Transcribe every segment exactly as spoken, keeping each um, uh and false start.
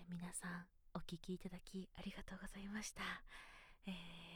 皆さんお聞きいただきありがとうございました。えー、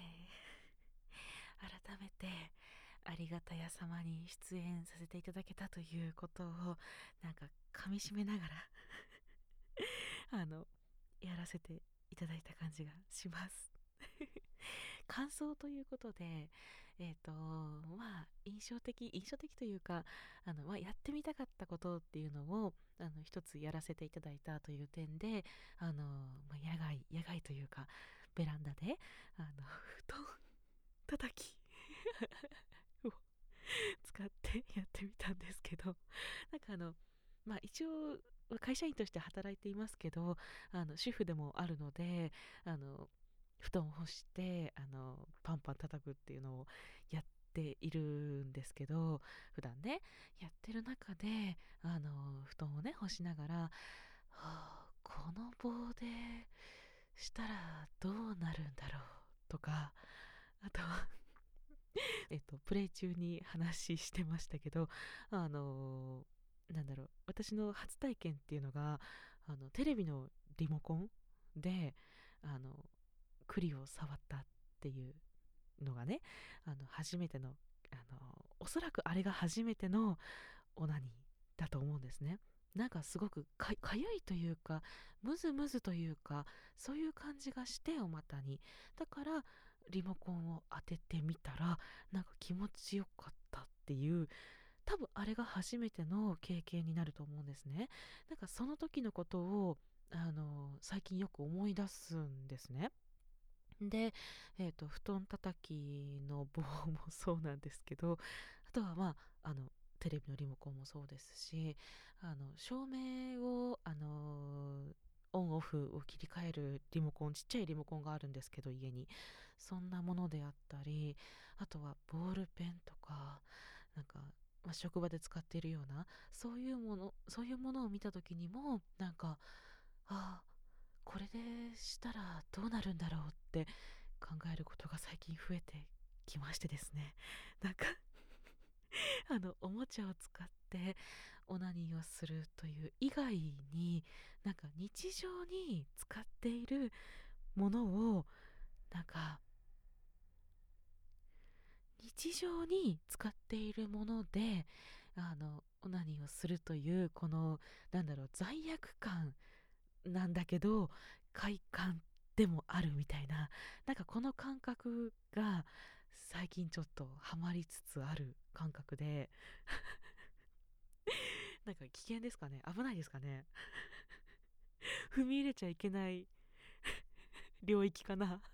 改めてありがたや様に出演させていただけたということをなんか噛み締めながらあのやらせていただいた感じがします感想ということで、えっ、とまあ印象的印象的というかあの、まあ、やってみたかったことっていうのをあの一つやらせていただいたという点であの、まあ、野外野外というかベランダであの布団叩きを使ってやってみたんですけど、なんかあのまあ一応会社員として働いていますけど、あの主婦でもあるので、あの布団を干してあのパンパン叩くっていうのをやっているんですけど、普段ねやってる中であの布団をね干しながら、はあ、この棒でしたらどうなるんだろうとか、あとはえっとプレイ中に話してましたけど、あのなんだろう、私の初体験っていうのがあのテレビのリモコンであの栗を触ったっていうのがね、あの初めてのあのおそらくあれが初めてのオナニーだと思うんですね。なんかすごくかかゆいというかムズムズというかそういう感じがしてお股に、だからリモコンを当ててみたらなんか気持ちよかったっていう、多分あれが初めての経験になると思うんですね。なんかその時のことをあの最近よく思い出すんですね。で、えーと、布団叩きの棒もそうなんですけど、あとはまああのテレビのリモコンもそうですし、あの照明をあのオンオフを切り替えるリモコン、ちっちゃいリモコンがあるんですけど家に、そんなものであったり、あとはボールペンとかなんか、まあ、職場で使っているようなそういうものそういうものを見た時にもなんか、ああこれでしたらどうなるんだろうって考えることが最近増えてきましてですね、なんかあのおもちゃを使ってオナニーをするという以外になんか日常に使っているものをなんか日常に使っているものであのオナニーをするというこのなんだろう罪悪感なんだけど快感でもあるみたいな、なんかこの感覚が最近ちょっとハマりつつある感覚でなんか危険ですかね、危ないですかね踏み入れちゃいけない領域かな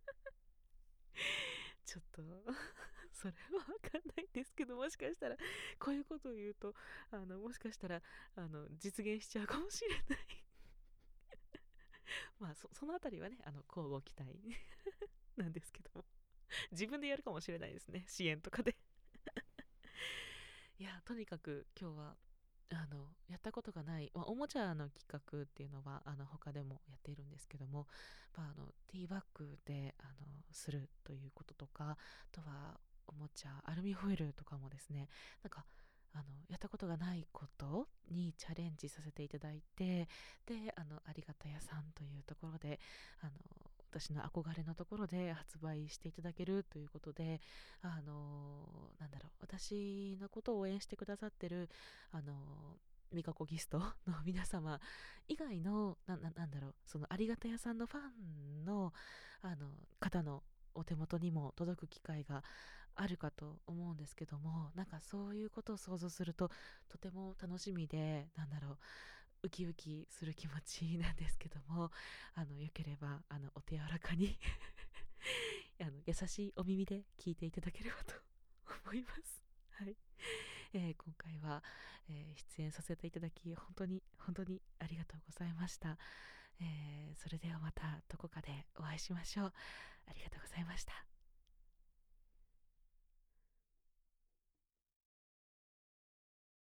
ちょっとそれは分かんないんですけど、もしかしたらこういうことを言うとあのもしかしたらあの実現しちゃうかもしれないまあ そ, そのあたりはねあの交互期待なんですけども、自分でやるかもしれないですね、支援とかでいやとにかく今日はあのやったことがない、まあ、おもちゃの企画っていうのはあの他でもやっているんですけども、まあ、あのティーバッグであのするということとか、あとはおもちゃアルミホイルとかもですね、なんかあのやったことがないことにチャレンジさせていただいて、であのありがたやさんというところであの私の憧れのところで発売していただけるということで、あのなんだろう、私のことを応援してくださってるあのミカコギストの皆様以外のなななんだろう、そのありがたやさんのファンのあの方のお手元にも届く機会があるかと思うんですけども、なんかそういうことを想像するととても楽しみで、なんだろう、ウキウキする気持ちなんですけども、あのよければあのお手柔らかにあの優しいお耳で聞いていただければと思います。はい、えー今回は、えー出演させていただき本当に本当にありがとうございました。えーそれではまたどこかでお会いしましょう。ありがとうございました。